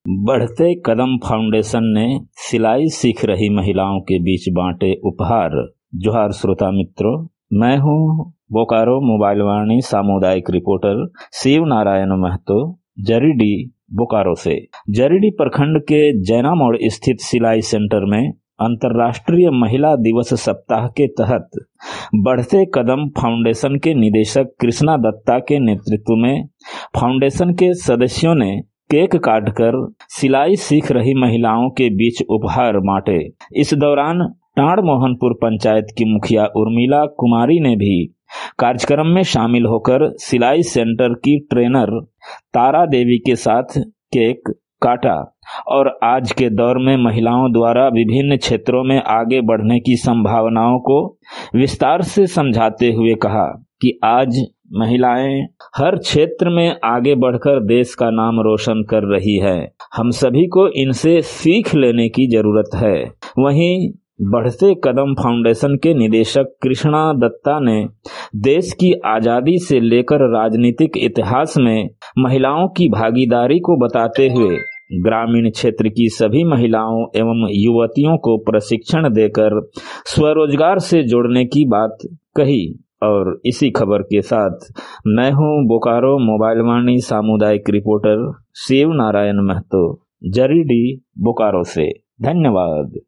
बढ़ते कदम फाउंडेशन ने सिलाई सीख रही महिलाओं के बीच बांटे उपहार। जोहार श्रोता मित्रों, मैं हूं बोकारो मोबाइल वाणी सामुदायिक रिपोर्टर शिव नारायण महतो जरीडी बोकारो से। जरीडी प्रखंड के जैना मोड़ स्थित सिलाई सेंटर में अंतर्राष्ट्रीय महिला दिवस सप्ताह के तहत बढ़ते कदम फाउंडेशन के निदेशक कृष्णा दत्ता के नेतृत्व में फाउंडेशन के सदस्यों ने केक काटकर सिलाई सीख रही महिलाओं के बीच उपहार बांटे। इस दौरान टांड मोहनपुर पंचायत की मुखिया उर्मिला कुमारी ने भी कार्यक्रम में शामिल होकर सिलाई सेंटर की ट्रेनर तारा देवी के साथ केक काटा और आज के दौर में महिलाओं द्वारा विभिन्न क्षेत्रों में आगे बढ़ने की संभावनाओं को विस्तार से समझाते हुए कहा कि आज महिलाएं हर क्षेत्र में आगे बढ़कर देश का नाम रोशन कर रही है। हम सभी को इनसे सीख लेने की जरूरत है। वहीं बढ़ते कदम फाउंडेशन के निदेशक कृष्णा दत्ता ने देश की आजादी से लेकर राजनीतिक इतिहास में महिलाओं की भागीदारी को बताते हुए ग्रामीण क्षेत्र की सभी महिलाओं एवं युवतियों को प्रशिक्षण देकर स्वरोजगार से जोड़ने की बात कही। और इसी खबर के साथ मैं हूं बोकारो मोबाइल वाणी सामुदायिक रिपोर्टर शिव नारायण महतो जरीडी बोकारो से। धन्यवाद।